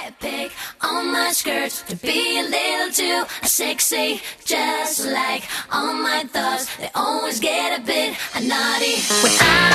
I pick on my skirts to be a little too sexy, just like all my thoughts. They always get a bit naughty when I